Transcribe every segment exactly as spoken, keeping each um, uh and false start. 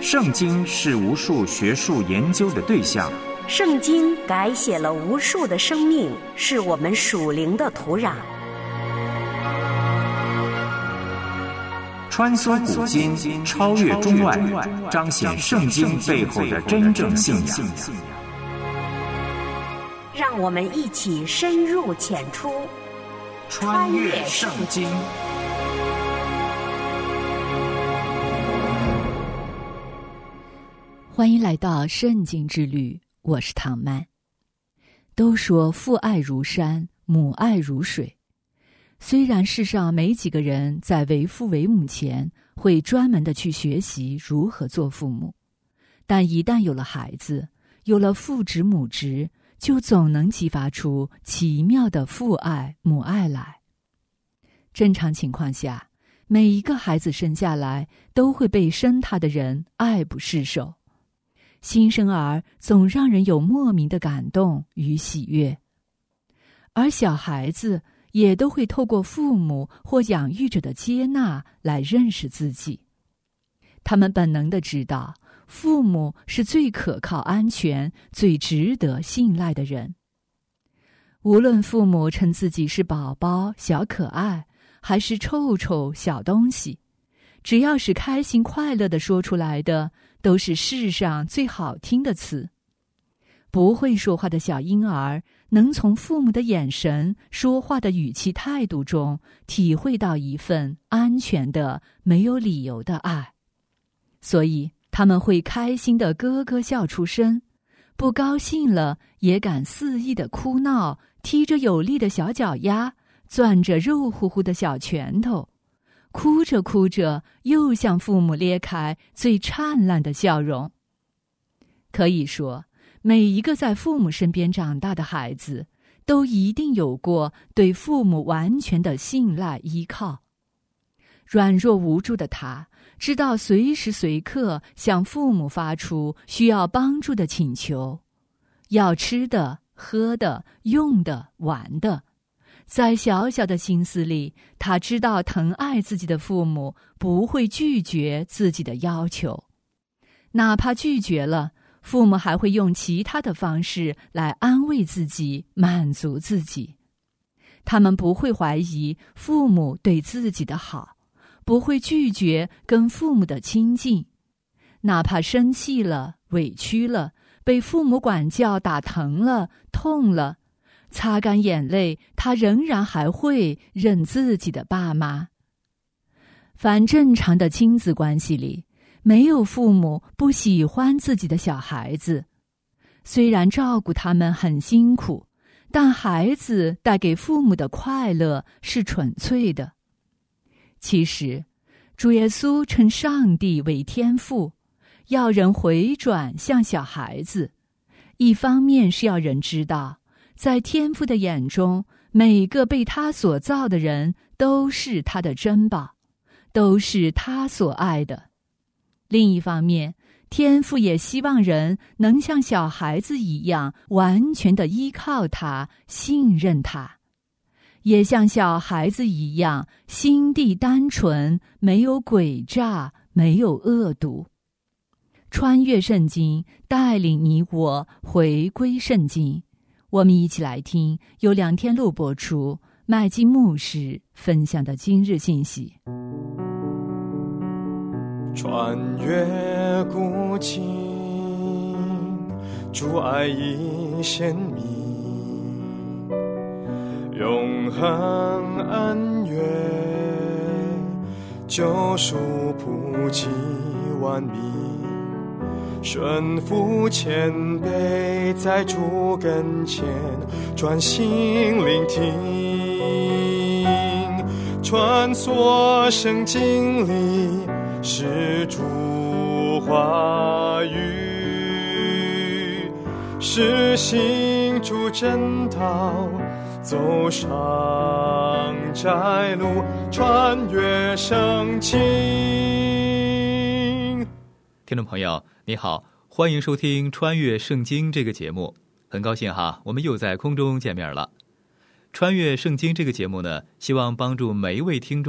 圣经是无数学术研究的对象， 圣经改写了无数的生命，是我们属灵的土壤。 穿梭古今，超越中外，彰显圣经背后的真正信仰。 让我们一起深入浅出， 穿越圣经。 欢迎来到圣经之旅，我是唐曼。都说父爱如山，母爱如水。虽然世上没几个人在为父为母前会专门的去学习如何做父母，但一旦有了孩子，有了父职母职，就总能激发出奇妙的父爱母爱来。正常情况下，每一个孩子生下来都会被生他的人爱不释手。新生儿总让人有莫名的感动与喜悦，而小孩子也都会透过父母或养育者的接纳来认识自己。他们本能地知道，父母是最可靠、安全、最值得信赖的人。无论父母称自己是宝宝、小可爱，还是臭臭小东西，只要是开心快乐地说出来的，都是世上最好听的词。不会说话的小婴儿能从父母的眼神、说话的语气态度中体会到一份安全的、没有理由的爱，所以他们会开心地咯咯笑出声，不高兴了也敢肆意地哭闹，踢着有力的小脚丫，攥着肉乎乎的小拳头，哭着哭着又向父母咧开最灿烂的笑容。可以说，每一个在父母身边长大的孩子，都一定有过对父母完全的信赖依靠。软弱无助的他，知道随时随刻向父母发出需要帮助的请求，要吃的、喝的、用的、玩的。在小小的心思里，他知道疼爱自己的父母不会拒绝自己的要求，哪怕拒绝了，父母还会用其他的方式来安慰自己、满足自己。他们不会怀疑父母对自己的好，不会拒绝跟父母的亲近，哪怕生气了、委屈了，被父母管教打疼了、痛了，擦干眼泪，他仍然还会认自己的爸妈。凡正常的亲子关系里，没有父母不喜欢自己的小孩子。虽然照顾他们很辛苦，但孩子带给父母的快乐是纯粹的。其实，主耶稣称上帝为天父，要人回转向小孩子，一方面是要人知道，在天父的眼中，每个被他所造的人都是他的珍宝，都是他所爱的。另一方面，天父也希望人能像小孩子一样，完全的依靠他、信任他，也像小孩子一样，心地单纯，没有诡诈，没有恶毒。穿越圣经，带领你我回归圣经。我们一起来听由梁天禄播出麦基牧师分享的今日信息。 穿越古今，主爱已显明，永恒恩怨，救赎普及万民，顺服谦卑，在主跟前专心聆听，穿梭圣经里是主话语，是行主真道，走上窄路，穿越圣经。 听众朋友你好，欢迎收听穿越圣经这个节目，很高兴哈，我们又在空中见面了。穿越圣经这个节目呢，希望帮助每一位听众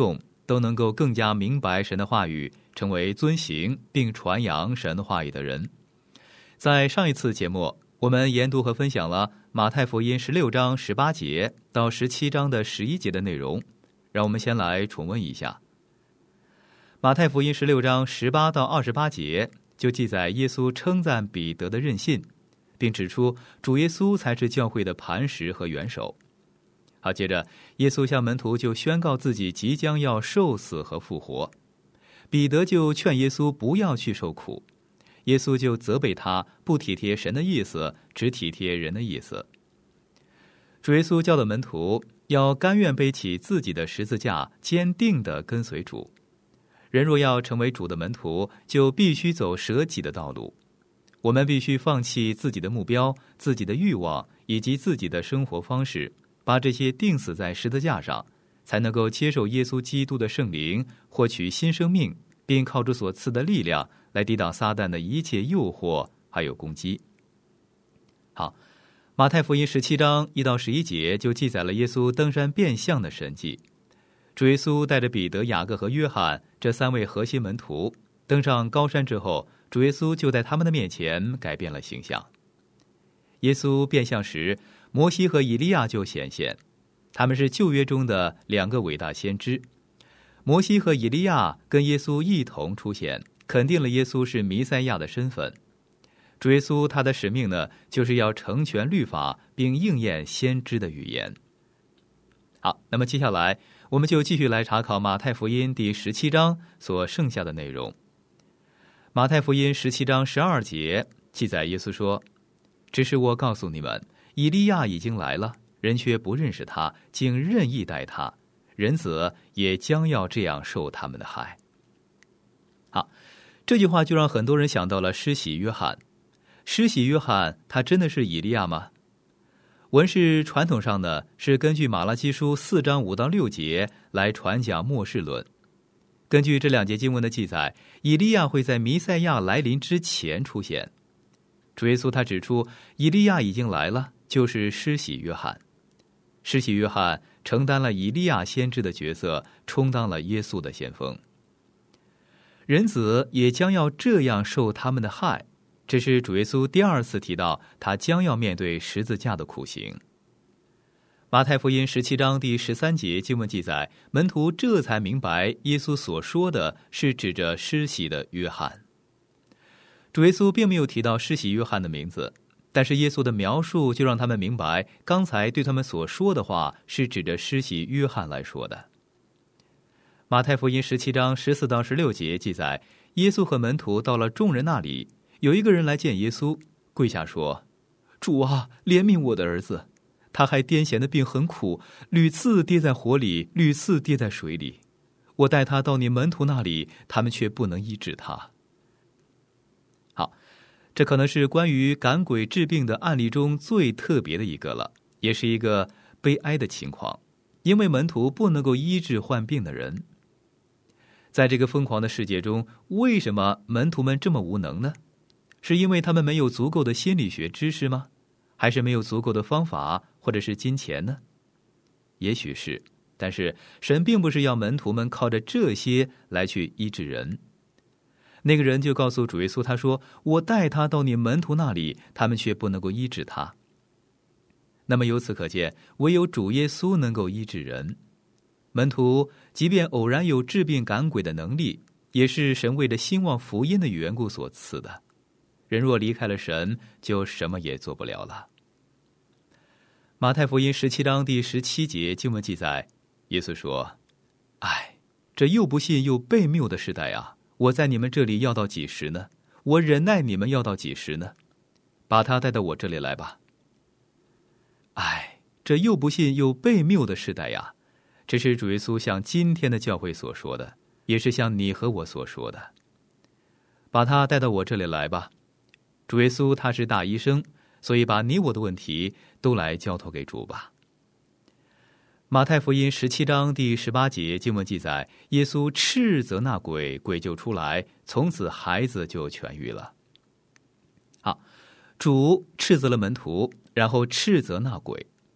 都能够更加明白神的话语，成为遵行并传扬神话语的人。在上一次节目，我们研读和分享了马太福音十六章十八节到十七章的十一节的内容，让我们先来重温一下。马太福音十六章十八到二十八节就记载耶稣称赞彼得的韧性，并指出主耶稣才是教会的磐石和元首。好，接着耶稣向门徒就宣告自己即将要受死和复活。彼得就劝耶稣不要去受苦，耶稣就责备他不体贴神的意思，只体贴人的意思。主耶稣教导门徒要甘愿背起自己的十字架，坚定地跟随主。人若要成为主的门徒，就必须走舍己的道路。我们必须放弃自己的目标、自己的欲望以及自己的生活方式，把这些钉死在十字架上，才能够接受耶稣基督的圣灵，获取新生命，并靠主所赐的力量来抵挡撒旦的一切诱惑还有攻击。好，马太福音十七章一到十一节就记载了耶稣登山变相的神迹。主耶稣带着彼得、雅各和约翰这三位核心门徒登上高山之后，主耶稣就在他们的面前改变了形象。耶稣变相时，摩西和以利亚就显现，他们是旧约中的两个伟大先知。摩西和以利亚跟耶稣一同出现，肯定了耶稣是弥赛亚的身份。主耶稣他的使命呢，就是要成全律法，并应验先知的语言。好，那么接下来我们就继续来查考马太福音第十七章所剩下的内容。马太福音十七章十二节记载耶稣说：只是我告诉你们，以利亚已经来了，人却不认识他，竟任意待他，人子也将要这样受他们的害。好，这句话就让很多人想到了施洗约翰。施洗约翰他真的是以利亚吗？文士传统上呢，是根据马拉基书四章五到六节来传讲末世论。根据这两节经文的记载，以利亚会在弥赛亚来临之前出现。主耶稣他指出，以利亚已经来了，就是施洗约翰。施洗约翰承担了以利亚先知的角色，充当了耶稣的先锋。人子也将要这样受他们的害，这是主耶稣第二次提到他将要面对十字架的苦刑。马太福音十七章第十三节经文记载，门徒这才明白耶稣所说的是指着施洗的约翰。主耶稣并没有提到施洗约翰的名字，但是耶稣的描述就让他们明白，刚才对他们所说的话是指着施洗约翰来说的。马太福音十七章十四到十六节记载，耶稣和门徒到了众人那里，有一个人来见耶稣，跪下说：主啊，怜悯我的儿子，他还癫痫的病很苦，屡次跌在火里，屡次跌在水里。我带他到你门徒那里，他们却不能医治他。好，这可能是关于赶鬼治病的案例中最特别的一个了，也是一个悲哀的情况，因为门徒不能够医治患病的人。在这个疯狂的世界中，为什么门徒们这么无能呢？是因为他们没有足够的心理学知识吗？还是没有足够的方法或者是金钱呢？也许是，但是神并不是要门徒们靠着这些来去医治人。那个人就告诉主耶稣，他说：我带他到你门徒那里，他们却不能够医治他。那么由此可见，唯有主耶稣能够医治人。门徒即便偶然有治病赶鬼的能力，也是神为了兴旺福音的缘故所赐的。人若离开了神，就什么也做不了了。马太福音十七章第十七节经文记载，耶稣说：哎，这又不信又悖谬的时代啊，我在你们这里要到几时呢？我忍耐你们要到几时呢？把他带到我这里来吧。哎，这又不信又悖谬的时代呀，这是主耶稣向今天的教会所说的，也是向你和我所说的。把他带到我这里来吧。主耶稣他是大医生，所以把你我的问题都来交托给主吧。马太福音十七章第十八节经文记载，耶稣斥责那鬼，鬼就出来，从此孩子就痊愈了。好，主斥责了门徒，然后斥责那鬼。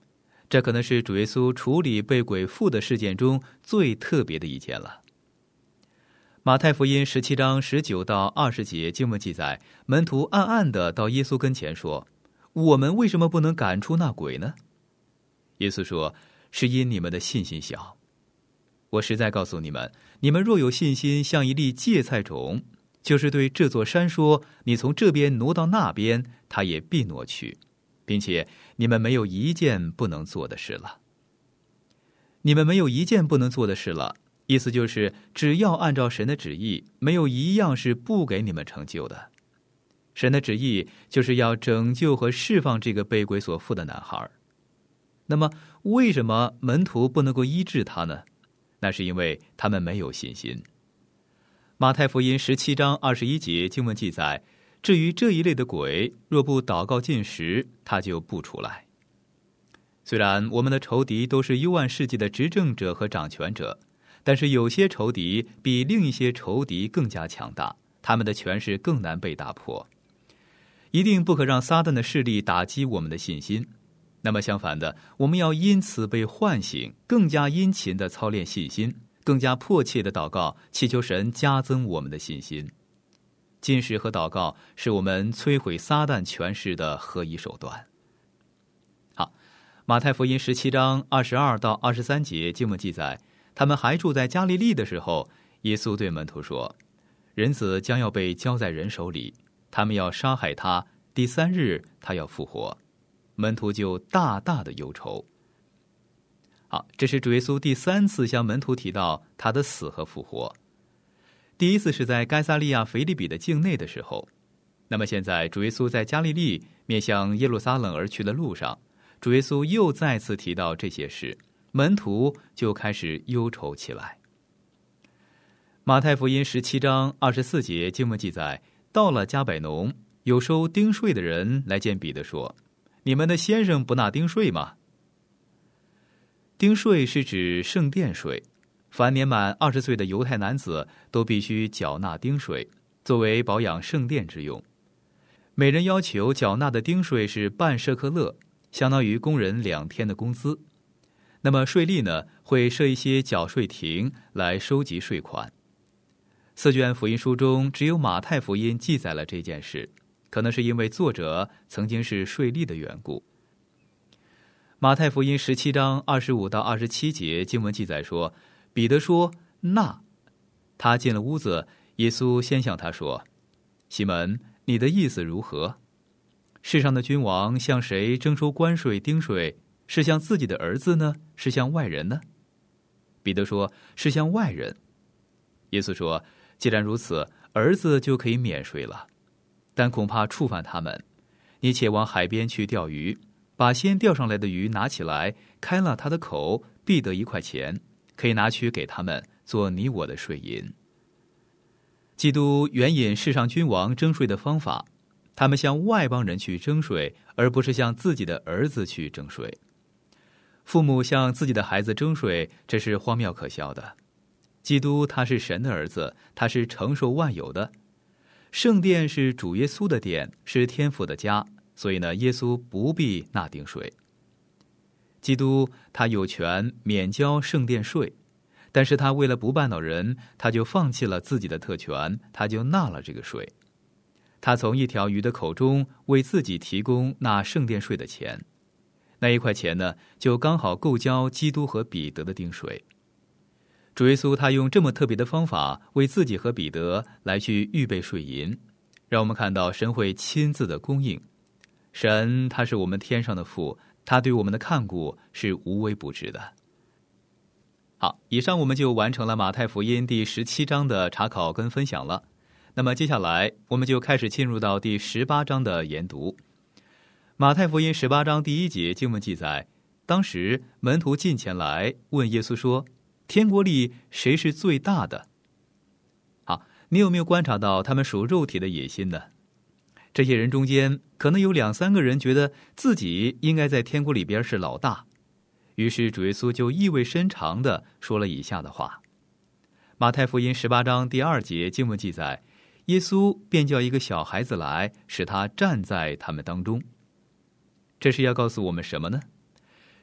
这可能是主耶稣处理被鬼附的事件中最特别的一件了。马太福音十七章十九到二十节经文记载，门徒暗暗地到耶稣跟前说：我们为什么不能赶出那鬼呢？耶稣说：是因你们的信心小。我实在告诉你们，你们若有信心像一粒芥菜种，就是对这座山说，你从这边挪到那边，它也必挪去，并且你们没有一件不能做的事了。你们没有一件不能做的事了，意思就是只要按照神的旨意，没有一样是不给你们成就的。神的旨意就是要拯救和释放这个被鬼所附的男孩。那么为什么门徒不能够医治他呢？那是因为他们没有信心。马太福音十七章二十一节经文记载，至于这一类的鬼，若不祷告禁食，他就不出来。虽然我们的仇敌都是幽暗世界的执政者和掌权者，但是有些仇敌比另一些仇敌更加强大，他们的权势更难被打破。一定不可让撒旦的势力打击我们的信心。那么相反的，我们要因此被唤醒，更加殷勤地操练信心，更加迫切地祷告，祈求神加增我们的信心。禁食和祷告是我们摧毁撒旦权势的合一手段。好，马太福音十七章二十二到二十三节经文记载，他们还住在加利利的时候，耶稣对门徒说：人子将要被交在人手里，他们要杀害他，第三日他要复活。门徒就大大的忧愁。好，这是主耶稣第三次向门徒提到他的死和复活。第一次是在该撒利亚腓立比的境内的时候，那么现在主耶稣在加利利面向耶路撒冷而去的路上，主耶稣又再次提到这些事，门徒就开始忧愁起来。马太福音十七章二十四节经文记载，到了迦百农，有收丁税的人来见彼得说：你们的先生不纳丁税吗？丁税是指圣殿税，凡年满二十岁的犹太男子都必须缴纳丁税，作为保养圣殿之用。每人要求缴纳的丁税是半舍克勒，相当于工人两天的工资。那么税吏呢，会设一些缴税亭来收集税款。四卷福音书中只有马太福音记载了这件事，可能是因为作者曾经是税吏的缘故。马太福音十七章二十五到二十七节经文记载说，彼得说：那。他进了屋子，耶稣先向他说：西门，你的意思如何？世上的君王向谁征收关税丁税？是向自己的儿子呢，是向外人呢？彼得说：是向外人。耶稣说：既然如此，儿子就可以免税了，但恐怕触犯他们。你且往海边去钓鱼，把先钓上来的鱼拿起来，开了他的口，必得一块钱，可以拿去给他们，做你我的税银。基督援引世上君王征税的方法，他们向外邦人去征税，而不是向自己的儿子去征税。父母向自己的孩子征税，这是荒谬可笑的。基督他是神的儿子，他是承受万有的。圣殿是主耶稣的殿，是天父的家，所以呢，耶稣不必纳丁税。基督他有权免交圣殿税，但是他为了不绊倒人，他就放弃了自己的特权，他就纳了这个税。他从一条鱼的口中为自己提供纳圣殿税的钱，那一块钱呢，就刚好够交基督和彼得的丁税。主耶稣他用这么特别的方法为自己和彼得来去预备税银，让我们看到神会亲自的供应。神他是我们天上的父，他对我们的看顾是无微不至的。好，以上我们就完成了马太福音第十七章的查考跟分享了。那么接下来我们就开始进入到第十八章的研读。马太福音十八章第一节经文记载，当时门徒近前来问耶稣说：天国里谁是最大的？好，你有没有观察到他们属肉体的野心呢？这些人中间可能有两三个人觉得自己应该在天国里边是老大，于是主耶稣就意味深长地说了以下的话。马太福音十八章第二节经文记载，耶稣便叫一个小孩子来，使他站在他们当中。这是要告诉我们什么呢？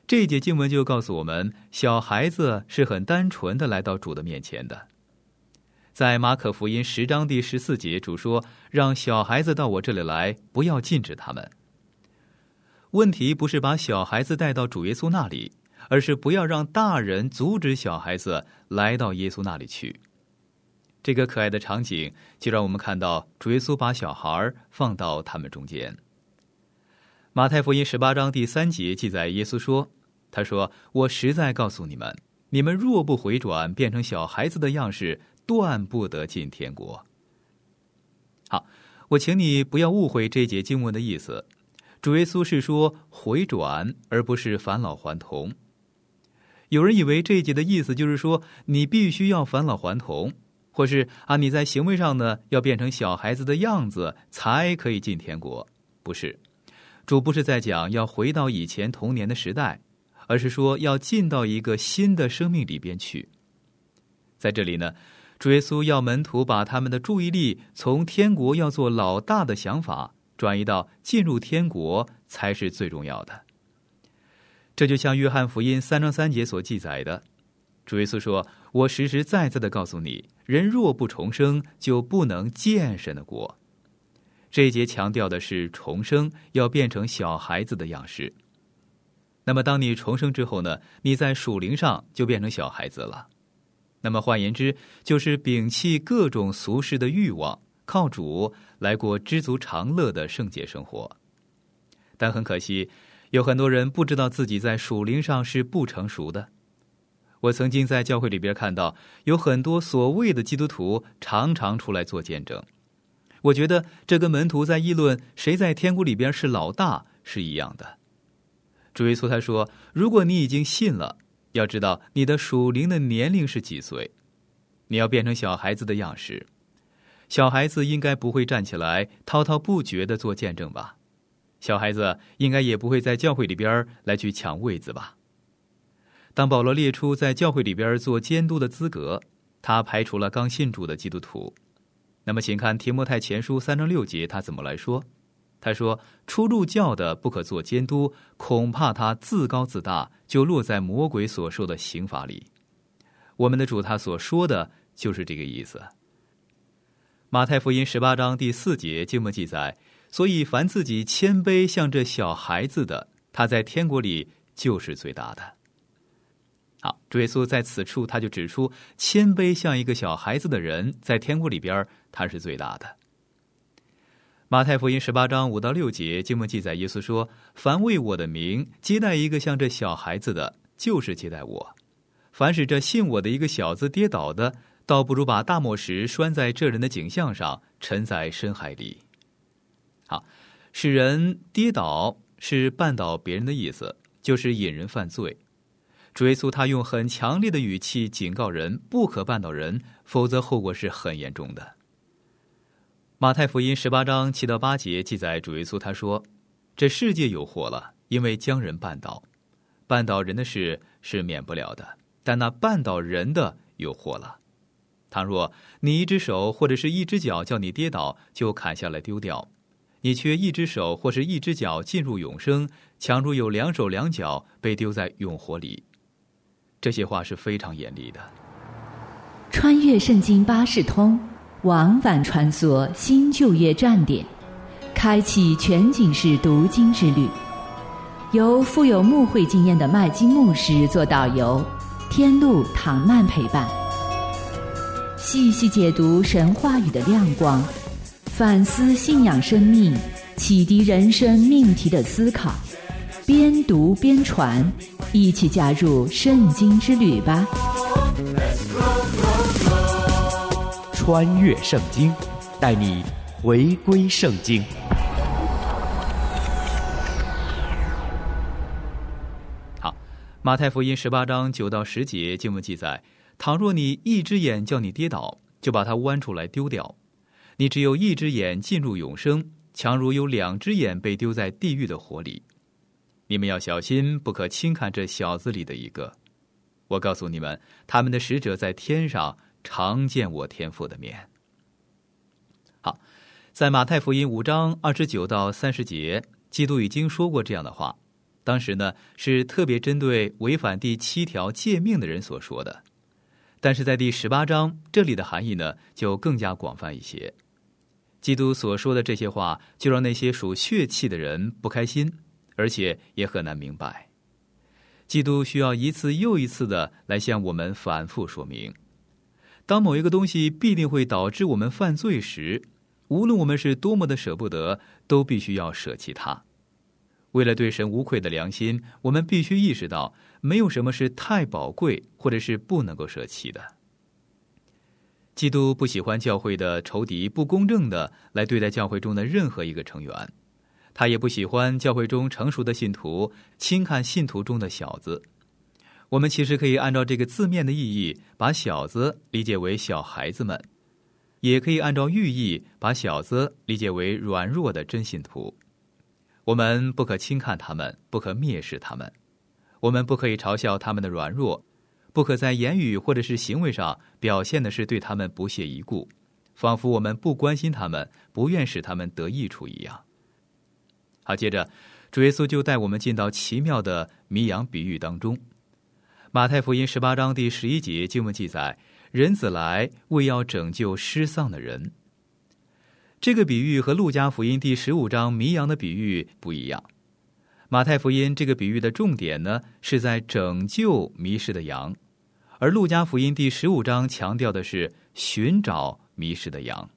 这一节经文就告诉我们，小孩子是很单纯的来到主的面前的。在马可福音十章第十四节，主说，让小孩子到我这里来，不要禁止他们。问题不是把小孩子带到主耶稣那里，而是不要让大人阻止小孩子来到耶稣那里去。这个可爱的场景就让我们看到主耶稣把小孩放到他们中间。马太福音十八章第三节记载，耶稣说，他说，我实在告诉你们，你们若不回转变成小孩子的样式，断不得进天国。好，我请你不要误会这节经文的意思，主耶稣是说回转，而不是返老还童。有人以为这一节的意思就是说你必须要返老还童，或是啊你在行为上呢要变成小孩子的样子才可以进天国。不是，主不是在讲要回到以前童年的时代，而是说要进到一个新的生命里边去。在这里呢，主耶稣要门徒把他们的注意力从天国要做老大的想法转移到进入天国才是最重要的。这就像约翰福音三章三节所记载的，主耶稣说，我实实在在的告诉你，人若不重生，就不能见神的国。这一节强调的是重生，要变成小孩子的样式。那么当你重生之后呢，你在属灵上就变成小孩子了。那么换言之，就是摒弃各种俗世的欲望，靠主来过知足常乐的圣洁生活。但很可惜，有很多人不知道自己在属灵上是不成熟的。我曾经在教会里边看到，有很多所谓的基督徒常常出来做见证。我觉得这跟门徒在议论谁在天国里边是老大是一样的。主耶稣他说，如果你已经信了，要知道你的属灵的年龄是几岁，你要变成小孩子的样式。小孩子应该不会站起来滔滔不绝地做见证吧？小孩子应该也不会在教会里边来去抢位子吧？当保罗列出在教会里边做监督的资格，他排除了刚信主的基督徒。那么请看提摩太前书三章六节，他怎么来说？他说，初入教的不可做监督，恐怕他自高自大，就落在魔鬼所受的刑罚里。我们的主他所说的就是这个意思。马太福音十八章第四节经文记载，所以凡自己谦卑像这小孩子的，他在天国里就是最大的。好，主耶稣在此处他就指出，谦卑像一个小孩子的人，在天国里边他是最大的。马太福音十八章五到六节经文记载，耶稣说，凡为我的名接待一个像这小孩子的，就是接待我。凡使这信我的一个小子跌倒的，倒不如把大磨石拴在这人的颈项上，沉在深海里。好，使人跌倒是绊倒别人的意思，就是引人犯罪。主耶稣他用很强烈的语气警告人，不可绊倒人，否则后果是很严重的。马太福音十八章七到八节记载，主耶稣他说，这世界有祸了，因为将人绊倒。绊倒人的事是免不了的，但那绊倒人的有祸了。倘若你一只手或者是一只脚叫你跌倒，就砍下来丢掉。你缺一只手或是一只脚进入永生，强如有两手两脚被丢在永火里。这些话是非常严厉的。 穿越圣经巴士通，往返穿梭新旧约站点，开启全景式读经之旅。由富有牧会经验的麦基牧师做导游，天路唐曼陪伴，细细解读神话语的亮光，反思信仰生命，启迪人生命题的思考，边读边传，一起加入圣经之旅吧。 穿越圣经，带你回归圣经。 好，马太福音十八章九到十节经文记载，倘若你一只眼叫你跌倒，就把它剜出来丢掉。你只有一只眼进入永生，强如有两只眼被丢在地狱的火里。你们要小心，不可轻看这小子里的一个。我告诉你们，他们的使者在天上常见我天父的面。好，在马太福音五章二十九到三十节，基督已经说过这样的话。 当时呢是特别针对违反第七条诫命的人所说的。但是在第十八章，这里的含义呢就更加广泛一些。基督所说的这些话，就让那些属血气的人不开心，而且也很难明白。基督需要一次又一次的来向我们反复说明，当某一个东西必定会导致我们犯罪时，无论我们是多么的舍不得，都必须要舍弃它。为了对神无愧的良心，我们必须意识到，没有什么是太宝贵或者是不能够舍弃的。基督不喜欢教会的仇敌不公正的来对待教会中的任何一个成员，他也不喜欢教会中成熟的信徒轻看信徒中的小子。我们其实可以按照这个字面的意义，把小子理解为小孩子们，也可以按照寓意把小子理解为软弱的真信徒。我们不可轻看他们，不可蔑视他们，我们不可以嘲笑他们的软弱，不可在言语或者是行为上表现的是对他们不屑一顾，仿佛我们不关心他们，不愿使他们得益处一样。好，接着主耶稣就带我们进到奇妙的迷羊比喻当中。马太福音十八章第十一节经文记载，人子来为要拯救失丧的人。这个比喻和路加福音第十五章迷羊的比喻不一样。马太福音这个比喻的重点呢，是在拯救迷失的羊，而路加福音第十五章强调的是寻找迷失的羊。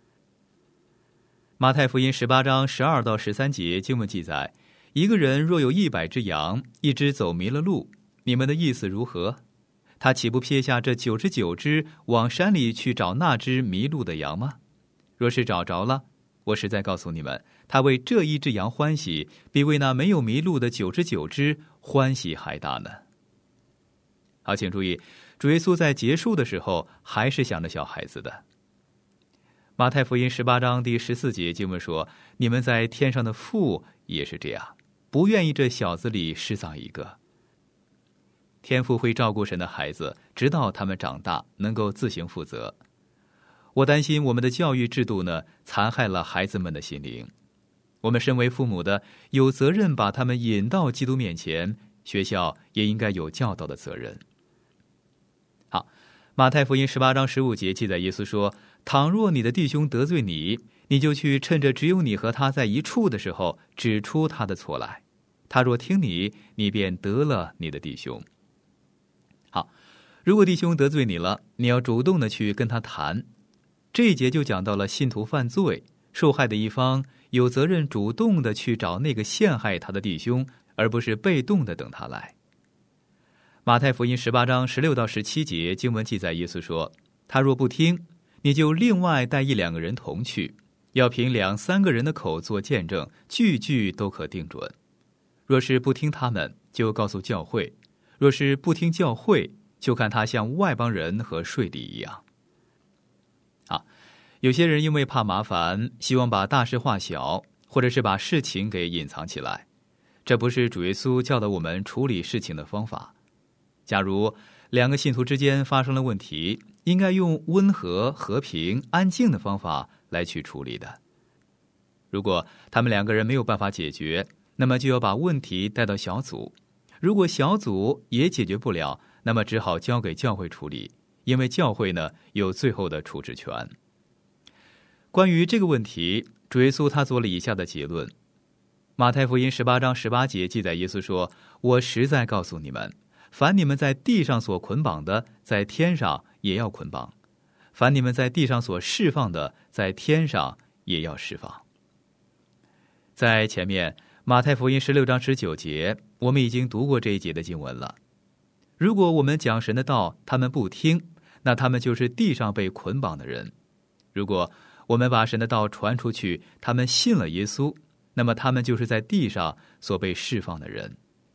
马太福音十八章十二到十三节经文记载，一个人若有一百只羊，一只走迷了路，你们的意思如何？他岂不撇下这九十九只，往山里去找那只迷路的羊吗？若是找着了，我实在告诉你们，他为这一只羊欢喜，比为那没有迷路的九十九只欢喜还大呢。好，请注意，主耶稣在结束的时候还是想着小孩子的。马太福音十八章第十四节经文说，你们在天上的父也是这样，不愿意这小子里失丧一个。天父会照顾神的孩子，直到他们长大，能够自行负责。我担心我们的教育制度呢，残害了孩子们的心灵。我们身为父母的，有责任把他们引到基督面前，学校也应该有教导的责任。好，马太福音十八章十五节记载，耶稣说，倘若你的弟兄得罪你，你就去趁着只有你和他在一处的时候，指出他的错来。他若听你，你便得了你的弟兄。好，如果弟兄得罪你了，你要主动的去跟他谈。这一节就讲到了信徒犯罪，受害的一方有责任主动的去找那个陷害他的弟兄，而不是被动的等他来。马太福音十八章十六到十七节经文记载，耶稣说，他若不听，你就另外带一两个人同去，要凭两三个人的口做见证，句句都可定准。若是不听他们，就告诉教会；若是不听教会，就看他像外邦人和税吏一样。啊，有些人因为怕麻烦，希望把大事化小，或者是把事情给隐藏起来，这不是主耶稣教导我们处理事情的方法。假如两个信徒之间发生了问题，应该用温和、和平、安静的方法来去处理的。如果他们两个人没有办法解决，那么就要把问题带到小组。如果小组也解决不了，那么只好交给教会处理，因为教会呢有最后的处置权。关于这个问题，主耶稣他做了以下的结论。马太福音十八章十八节记载，耶稣说，我实在告诉你们，凡你们在地上所捆绑的，在天上也要捆绑；凡你们在地上所释放的，在天上也要释放。在前面马太福音十六章十九节，我们已经读过这一节的经文了。如果我们讲神的道，他们不听，那他们就是地上被捆绑的人；如果我们把神的道传出去，他们信了耶稣，那么他们就是在地上所被释放的人。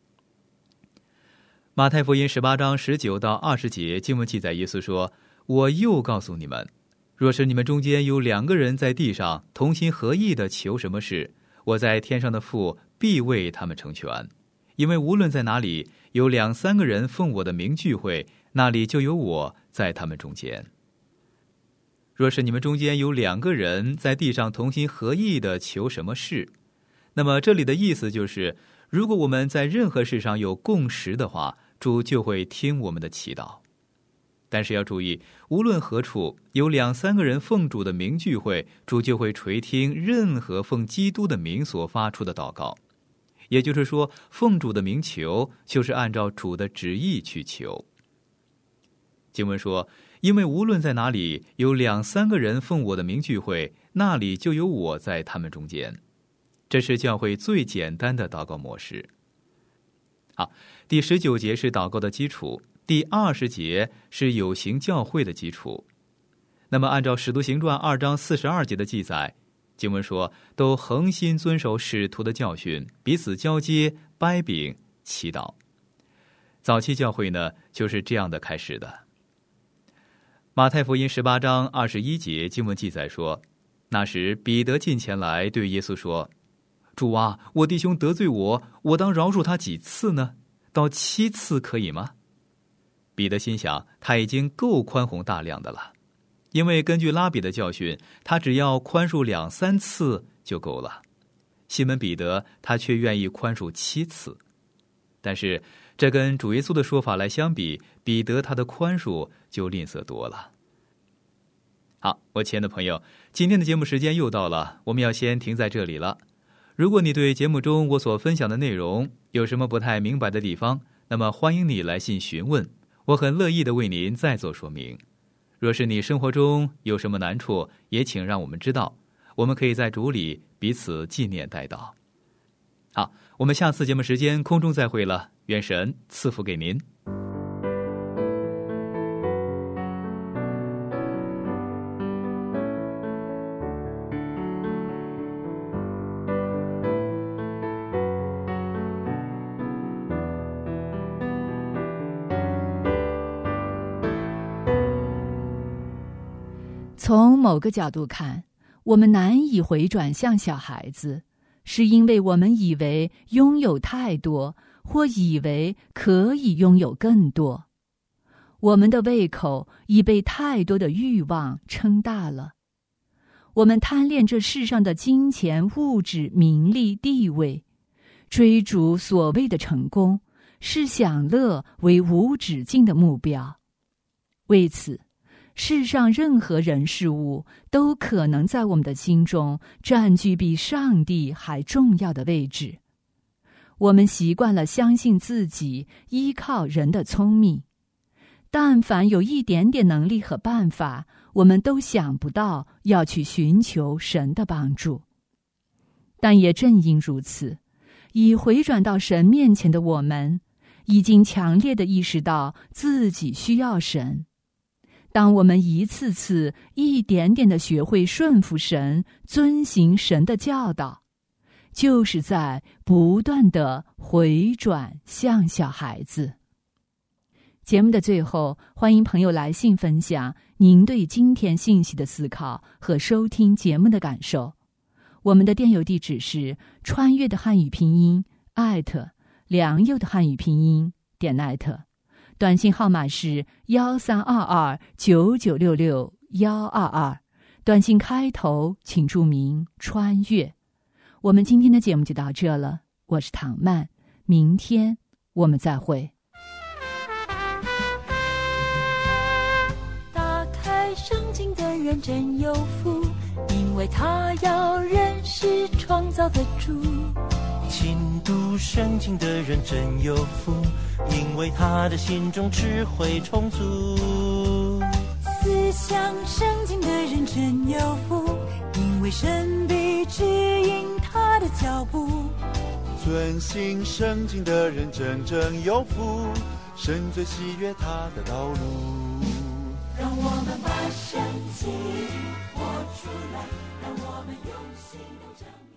马太福音十八章十九到二十节经文记载，耶稣说，我又告诉你们，若是你们中间有两个人在地上同心合意的求什么事，我在天上的父必为他们成全。因为无论在哪里有两三个人奉我的名聚会，那里就有我在他们中间。若是你们中间有两个人在地上同心合意的求什么事，那么这里的意思就是， 如果我们在任何事上有共识的话，主就会听我们的祈祷。但是要注意，无论何处有两三个人奉主的名聚会，主就会垂听任何奉基督的名所发出的祷告。也就是说，奉主的名求，就是按照主的旨意去求。经文说，因为无论在哪里有两三个人奉我的名聚会，那里就有我在他们中间。这是教会最简单的祷告模式。好，第十九节是祷告的基础，第二十节是有形教会的基础。那么按照使徒行传二章四十二节的记载，经文说，都恒心遵守使徒的教训，彼此交接，掰饼，祈祷。早期教会呢，就是这样的开始的。马太福音十八章二十一节经文记载说，那时彼得近前来对耶稣说，主啊，我弟兄得罪我，我当饶恕他几次呢？到七次可以吗？彼得心想，他已经够宽宏大量的了，因为根据拉比的教训，他只要宽恕两三次就够了。西门彼得他却愿意宽恕七次，但是这跟主耶稣的说法来相比，彼得他的宽恕就吝啬多了。好，我亲爱的朋友，今天的节目时间又到了，我们要先停在这里了。如果你对节目中我所分享的内容有什么不太明白的地方，那么欢迎你来信询问，我很乐意的为您再做说明。若是你生活中有什么难处，也请让我们知道，我们可以在主里彼此纪念代祷。好，我们下次节目时间空中再会了，愿神赐福给您。 从某个角度看，我们难以回转向小孩子，是因为我们以为拥有太多，或以为可以拥有更多。我们的胃口已被太多的欲望撑大了。我们贪恋这世上的金钱、物质、名利、地位，追逐所谓的成功，视享乐为无止境的目标。为此，世上任何人事物都可能在我们的心中占据比上帝还重要的位置。我们习惯了相信自己，依靠人的聪明。但凡有一点点能力和办法，我们都想不到要去寻求神的帮助。但也正因如此，已回转到神面前的我们，已经强烈地意识到自己需要神。当我们一次次一点点地学会顺服神，遵行神的教导，就是在不断地回转向小孩子。节目的最后，欢迎朋友来信分享您对今天信息的思考和收听节目的感受。我们的电邮地址是穿越的汉语拼音艾特良友的汉语拼音点艾特。短信号码是幺三二二九九六六幺二二，短信开头请注明穿越。我们今天的节目就到这了，我是唐曼，明天我们再会。 打开圣经的人真有福，因为他要认识创造的主。 勤读圣经的人真有福，因为他的心中智慧充足。 思想圣经的人真有福，因为神必指引他的脚步。 遵行圣经的人真正有福，神最喜悦他的道路。 让我们把圣经活出来，让我们用行动证明。